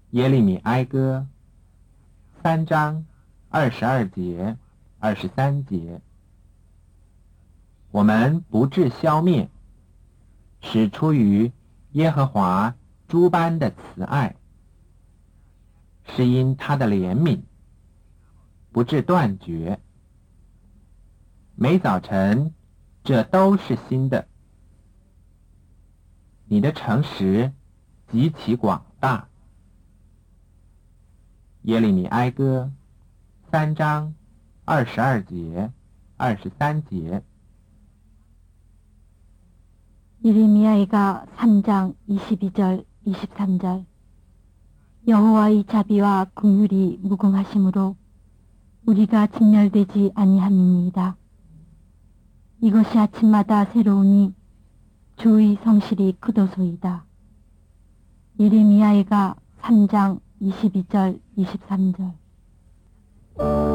耶利米哀歌3章22节、23节。我们不致消灭，是出于耶和华诸般的慈爱，是因他的怜悯，不致断绝。每早晨，这都是新的。你的诚实极其广大。耶利米哀歌3章22节、23节。 예레미야가 3장 22절, 23절. 여호와의 자비와 긍휼이 무궁하심으로 우리가 진멸되지 아니함이니이다. 이것이 아침마다 새로우니 주의 성실이 크도소이다. 예레미야가 3장 22절, 23절.